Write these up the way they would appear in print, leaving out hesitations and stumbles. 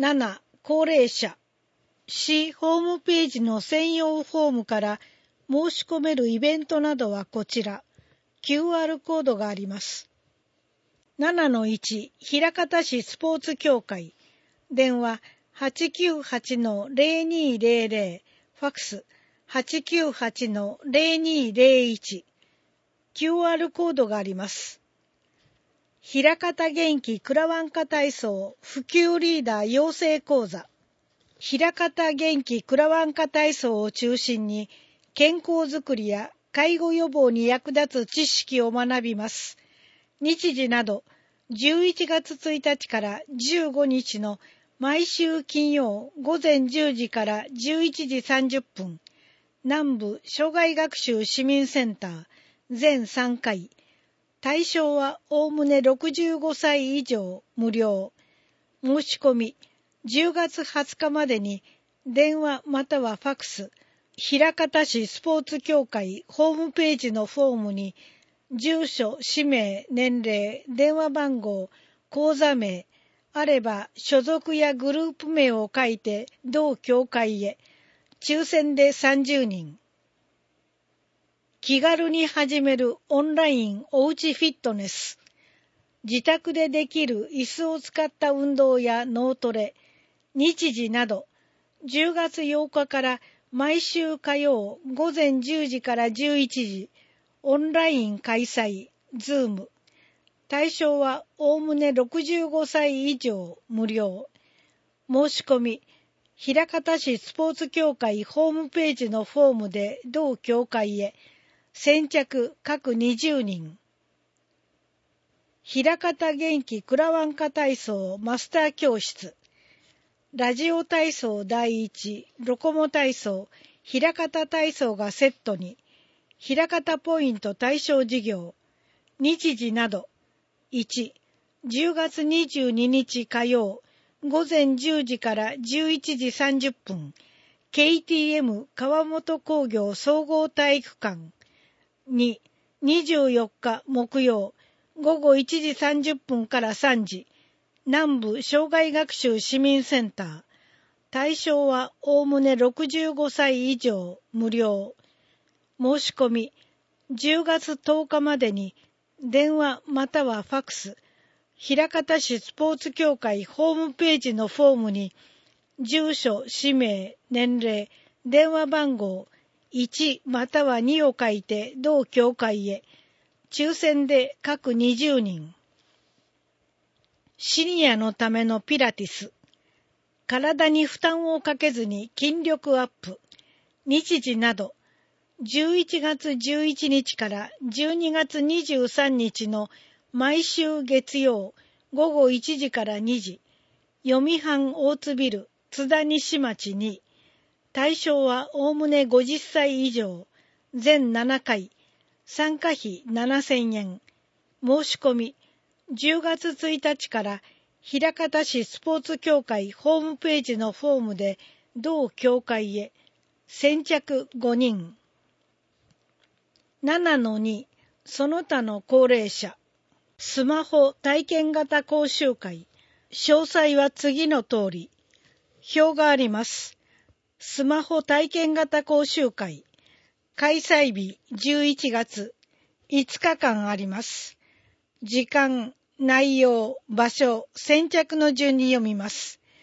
7、高齢者。市ホームページの専用フォームから申し込めるイベントなどはこちら。QR コードがあります。7-1、枚方市スポーツ協会。電話 898-0200、ファックス 898-0201。QR コードがあります。枚方元気くらわんか体操普及リーダー養成講座。枚方元気くらわんか体操を中心に健康づくりや介護予防に役立つ知識を学びます。日時など11月1日から15日の毎週金曜午前10時から11時30分、南部障害学習市民センター全3回。対象はおおむね65歳以上無料。申し込み10月20日までに電話またはファックス、枚方市スポーツ協会ホームページのフォームに住所、氏名、年齢、電話番号、口座名、あれば所属やグループ名を書いて同協会へ。抽選で30人。気軽に始めるオンラインおうちフィットネス。自宅でできる椅子を使った運動や脳トレ、日時など、10月8日から毎週火曜午前10時から11時、オンライン開催、ズーム。対象はおおむね65歳以上無料。申し込み、枚方市スポーツ協会ホームページのフォームで同協会へ。先着各20人。枚方元気くらわんか体操マスター教室。ラジオ体操第一、ロコモ体操、枚方体操がセットに、枚方ポイント対象事業、日時など、1、10月22日火曜、午前10時から11時30分、KTM 川本工業総合体育館。2、24日木曜、午後1時30分から3時、南部障害学習市民センター。対象はおおむね65歳以上無料。申し込み10月10日までに電話またはファックス、枚方市スポーツ協会ホームページのフォームに住所、氏名、年齢、電話番号1または2を書いて同協会へ。抽選で各20人。シニアのためのピラティス。体に負担をかけずに筋力アップ。日時など、11月11日から12月23日の毎週月曜午後1時から2時、読版大津ビル津田西町に。対象はおおむね50歳以上、全7回、参加費7000円。申し込み10月1日から枚方市スポーツ協会ホームページのフォームで同協会へ。先着5人。7-2、その他の高齢者。スマホ体験型講習会。詳細は次の通り。表があります。スマホ体験型講習会。開催日11月。5日間あります。時間、内容、場所、先着の順に読みます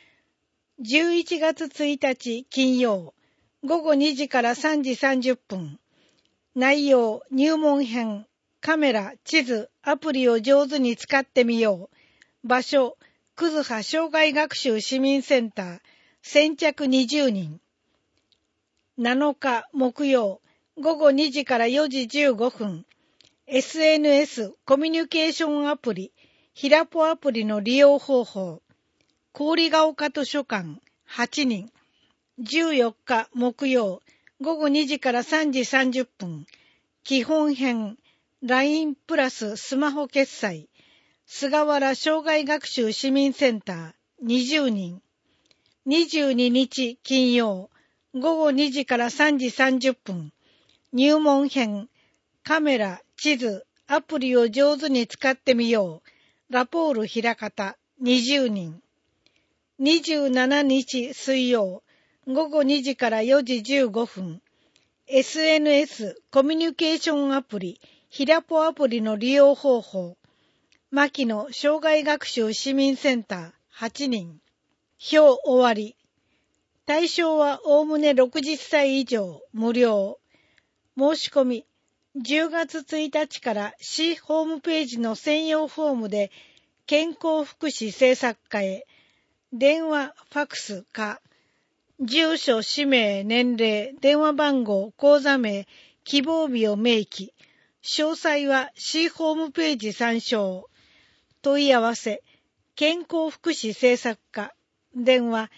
。11月1日金曜、午後2時から3時30分。内容、入門編、カメラ、地図、アプリを上手に使ってみよう。場所、葛葉障害学習市民センター。先着20人。7日木曜、午後2時から4時15分。SNS コミュニケーションアプリ、ひらぽアプリの利用方法。郡ヶ丘図書館8人。14日木曜、午後2時から3時30分。基本編、LINE プラススマホ決済。菅原障害学習市民センター20人。22日金曜、午後2時から3時30分。入門編、カメラ、地図、アプリを上手に使ってみよう。ラポール枚方20人。 27日水曜午後2時から4時15分、SNS コミュニケーションアプリひらぽアプリの利用方法。牧野障害学習市民センター8人。表終わり。対象はおおむね60歳以上無料。申し込み10月1日から市ホームページの専用フォームで健康福祉政策課へ電話、ファクスか住所、氏名、年齢、電話番号、口座名、希望日を明記。詳細は市ホームページ参照。問い合わせ健康福祉政策課電話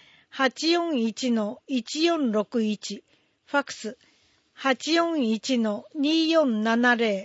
841-1461 ファクス 841-2470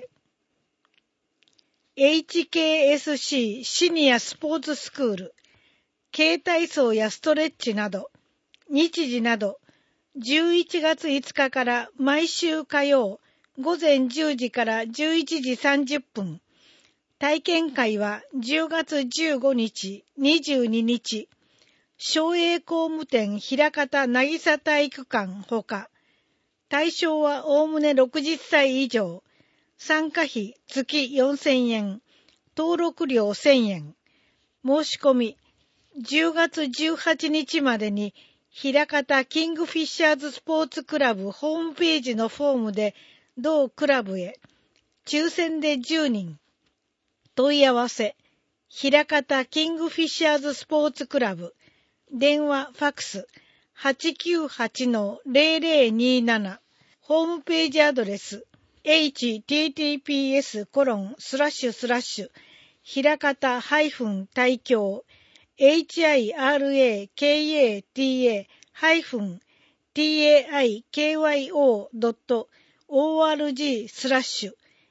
HKSC シニアスポーツスクール軽体操やストレッチなど日時など11月5日から毎週火曜午前10時から11時30分体験会は10月15日、22日、松栄工務店枚方渚体育館ほか、対象はおおむね60歳以上、参加費月4000円、登録料1000円、申し込み、10月18日までに、枚方キングフィッシャーズスポーツクラブホームページのフォームで、同クラブへ、抽選で10人、問い合わせ、枚方キングフィッシャーズスポーツクラブ、電話、ファクス、898-0027、ホームページアドレス、https:// 枚方-体協、hirakata-taikyo.org/hksc/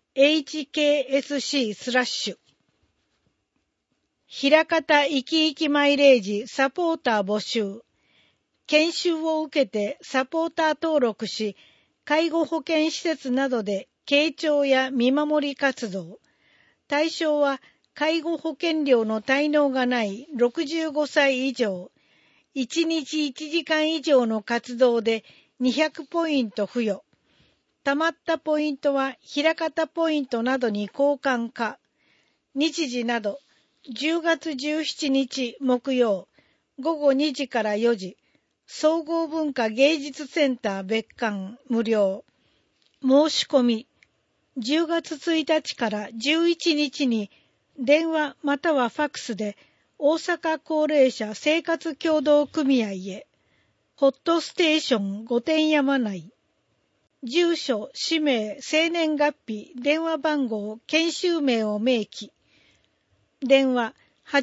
枚方生き生きマイレージサポーター募集。研修を受けてサポーター登録し、介護保険施設などで傾聴や見守り活動。対象は介護保険料の滞納がない65歳以上。1日1時間以上の活動で200ポイント付与。たまったポイントは枚方ポイントなどに交換か。日時など10月17日木曜午後2時から4時総合文化芸術センター別館無料。申し込み10月1日から11日に電話またはファクスで大阪高齢者生活協同組合へホットステーション御殿山内住所、氏名、生年月日、電話番号、研修名を明記。電話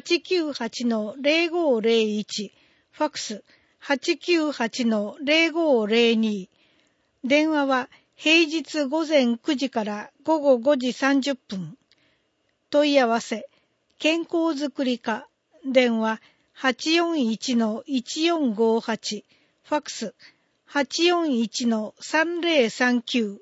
898-0501 ファクス 898-0502 電話は平日午前9時から午後5時30分問い合わせ健康づくり課電話 841-1458 ファクス 841-3039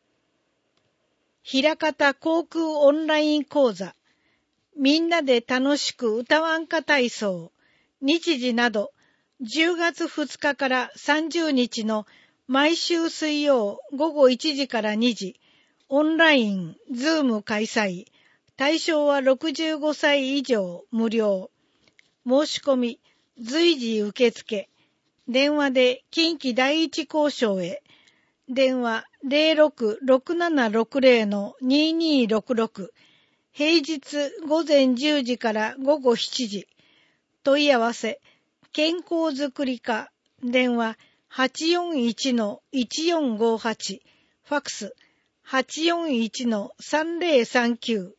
枚方航空オンライン講座みんなで楽しく歌わんか体操日時など10月2日から30日の毎週水曜午後1時から2時オンラインズーム開催対象は65歳以上無料申し込み随時受付電話で近畿第一交渉へ電話 066760-2266 平日午前10時から午後7時問い合わせ健康づくり課電話 841-1458 ファクス 841-3039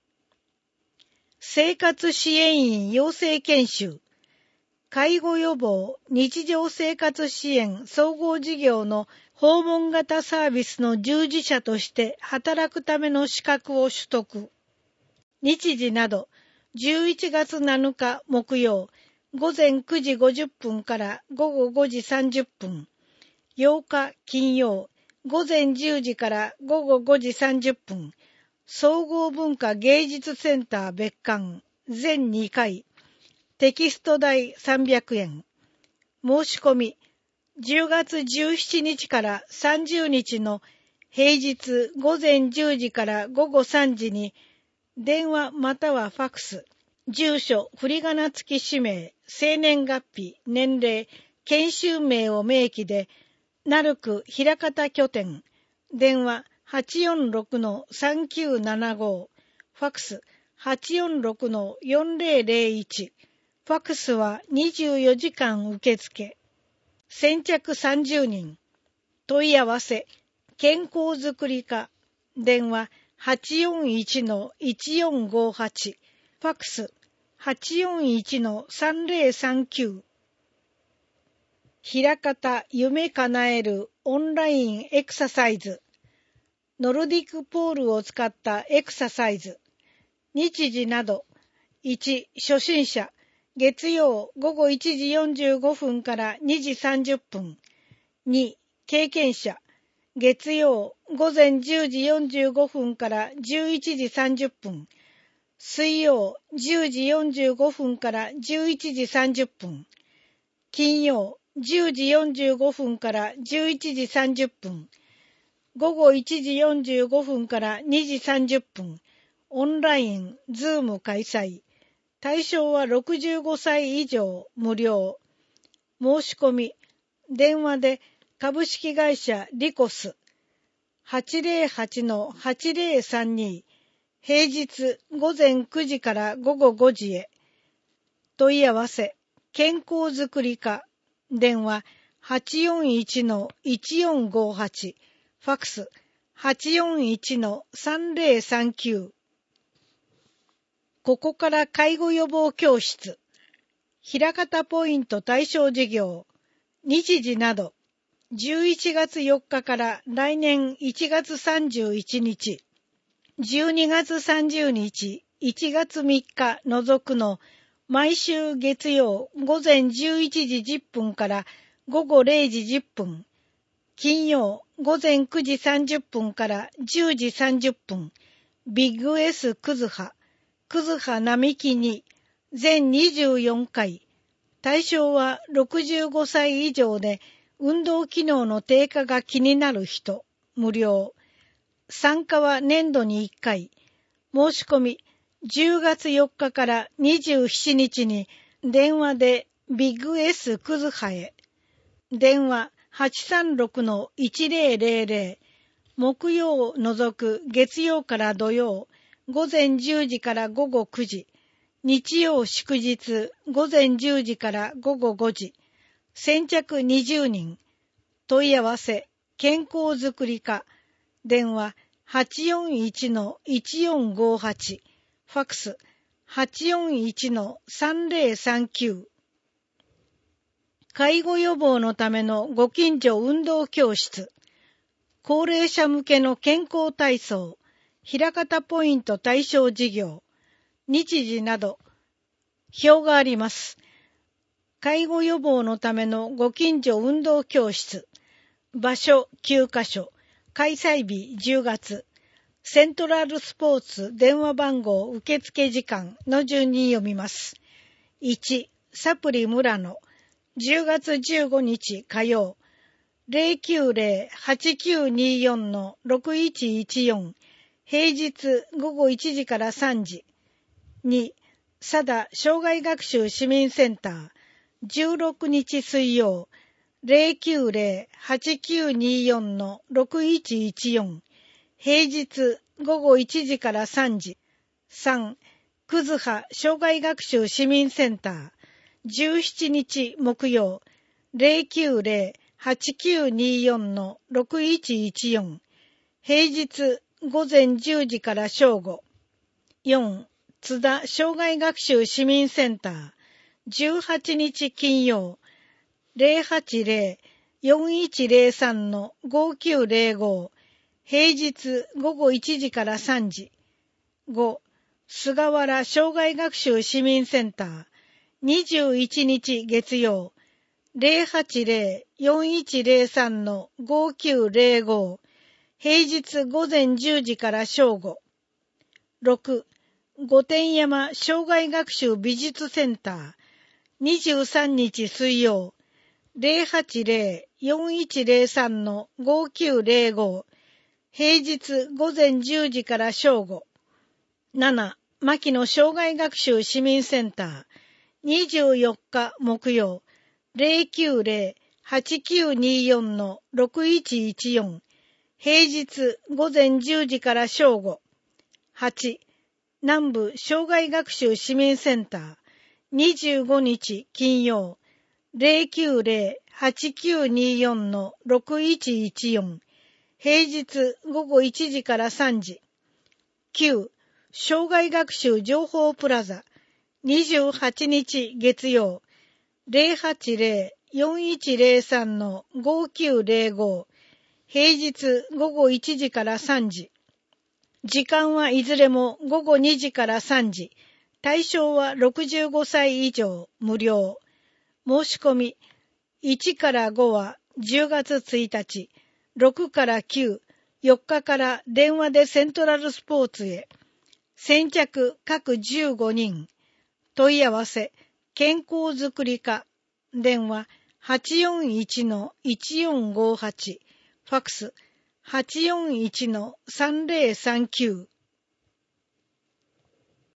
生活支援員養成研修介護予防日常生活支援総合事業の訪問型サービスの従事者として働くための資格を取得日時など11月7日木曜午前9時50分から午後5時30分8日金曜午前10時から午後5時30分総合文化芸術センター別館全2回テキスト代300円。申し込み、10月17日から30日の平日午前10時から午後3時に、電話またはファクス、住所、振り仮名付き氏名、生年月日、年齢、研修名を明記で、なるく枚方拠点、電話 846-3975、ファクス 846-4001、ファクスは24時間受付。先着30人。問い合わせ、健康づくり課、電話 841-1458、ファクス 841-3039。枚方夢叶えるオンラインエクササイズ。ノルディックポールを使ったエクササイズ。日時など。1、初心者。月曜午後1時45分から2時30分。2、経験者。月曜午前10時45分から11時30分。水曜10時45分から11時30分。金曜10時45分から11時30分。午後1時45分から2時30分。オンライン、ズーム開催。対象は65歳以上、無料。申し込み、電話で株式会社リコス 808-8032、平日午前9時から午後5時へ。問い合わせ、健康づくり課、電話 841-1458、ファクス 841-3039。ここから介護予防教室、枚方ポイント対象事業、日時など、11月4日から来年1月31日、12月30日、1月3日除くの毎週月曜午前11時10分から午後0時10分、金曜午前9時30分から10時30分、ビッグ S くずは、くずは並木に全24回、対象は65歳以上で運動機能の低下が気になる人、無料。参加は年度に1回。申し込み、10月4日から27日に電話でビッグ S くずはへ。電話 836-1000、木曜を除く月曜から土曜、午前10時から午後9時、日曜祝日午前10時から午後5時、先着20人、問い合わせ、健康づくり課、電話 841-1458、ファクス 841-3039。介護予防のためのご近所運動教室、高齢者向けの健康体操、枚方ポイント対象事業、日時など、表があります。介護予防のためのご近所運動教室、場所9カ所、開催日10月、セントラルスポーツ電話番号受付時間の順に読みます。1、サプリ村野、10月15日火曜、090-8924-6114、平日午後1時から3時。2、佐田障害学習市民センター、16日水曜、090-8924-6114、平日午後1時から3時。3、くずは障害学習市民センター、17日木曜、090-8924-6114、平日午前10時から正午。4、津田障害学習市民センター、18日金曜、080-4103-5905、平日午後1時から3時。5、菅原障害学習市民センター、21日月曜、080-4103-5905、平日午前10時から正午。6、御殿山障害学習美術センター、 23日水曜、080-4103-5905、平日午前10時から正午。7、牧野障害学習市民センター、24日木曜、090-8924-6114、平日午前10時から正午。8、南部障害学習市民センター、25日金曜、090-8924-6114、平日午後1時から3時。9、障害学習情報プラザ、28日月曜、080-4103-5905、平日午後1時から3時。時間はいずれも午後2時から3時。対象は65歳以上、無料。申し込み、1から5は10月1日、6から9、4日から電話でセントラルスポーツへ。先着各15人。問い合わせ、健康づくり課。電話、841-1458。ファクス、841-3039。